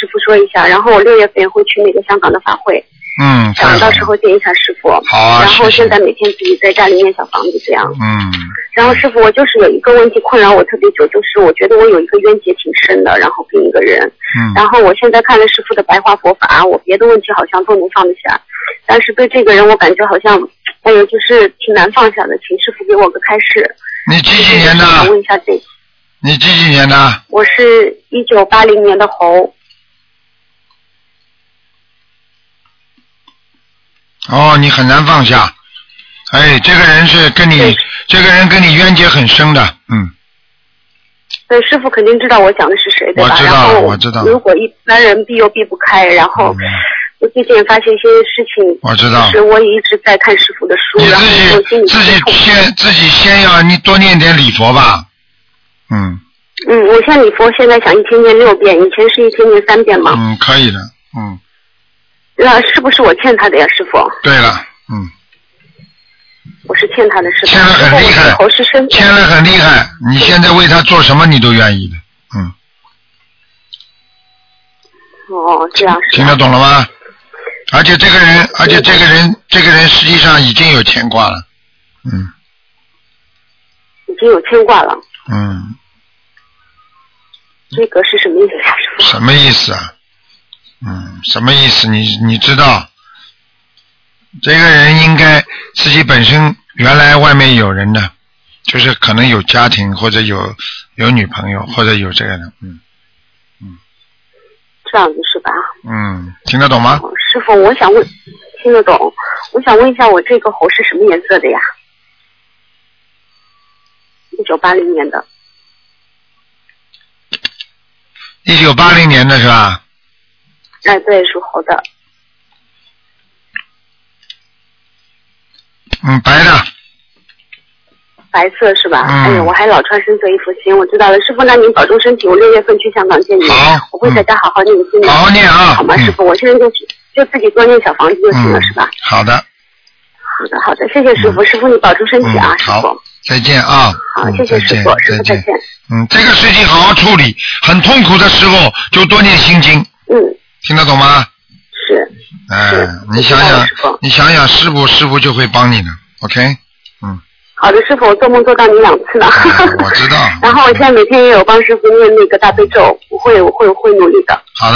师傅说一下，然后我6月份也会去那个香港的法会。想到时候见一下师傅。 好啊。 然后现在每天自己在家里面小房子这样。然后师傅，我就是有一个问题困扰我特别久，就是我觉得我有一个冤结挺深的，然后跟一个人。然后我现在看了师傅的白话佛法，我别的问题好像都能放得下，但是对这个人我感觉好像，哎呦，就是挺难放下的，请师傅给我个开示。 你几几年的？ 想问一下这。 你几几年的？ 我是1980年的猴。 哦，你很难放下。哎，这个人是跟你，这个人跟你冤结很深的， 对，师傅肯定知道我讲的是谁，对吧？ 我知道。 如果一般人避又避不开，然后我最近也发现一些事情， 我知道。 就是我也一直在看师傅的书，然后自己先要你多念点礼佛吧。 我现在礼佛现在想一天念6遍，以前是一天念3遍嘛。 可以的。 那是不是我欠他的呀，师傅？ 对了， 我是欠他的，是吧？ 欠了很厉害，欠了很厉害。你现在为他做什么，你都愿意的， 这样是。 听得懂了吗？而且这个人实际上已经有牵挂了， 已经有牵挂了。这个是什么意思呀，师傅？ 什么意思啊？什么意思？你知道，这个人应该自己本身原来外面有人的，就是可能有家庭或者有女朋友或者有这个人， 这样子是吧？ 听得懂吗？ 师傅，我想问，听得懂？我想问一下，我这个猴是什么颜色的呀？1980年的。 1980年的是吧？ 哎，对，属猴的。 白的。 白色是吧？哎呀，我还老穿深色衣服，行，我知道了。师傅，那您保重身体，我6月份去香港见你。 好。 我会在家好好念经的。 好好念啊。 好吗，师傅？我现在就自己多念小房子就行了，是吧？ 好的。 好的，谢谢师傅。师傅，你保重身体啊，师傅。 再见啊。 好，谢谢师傅，师傅再见。 这个事情好好处理，很痛苦的时候就多念心经。听得懂吗？ 是。 你想想，师傅就会帮你的 ，OK？ 好的，师傅，我做梦做到你2次了。 我知道。 然后我现在每天也有帮师傅念那个大悲咒，我会努力的。 好的。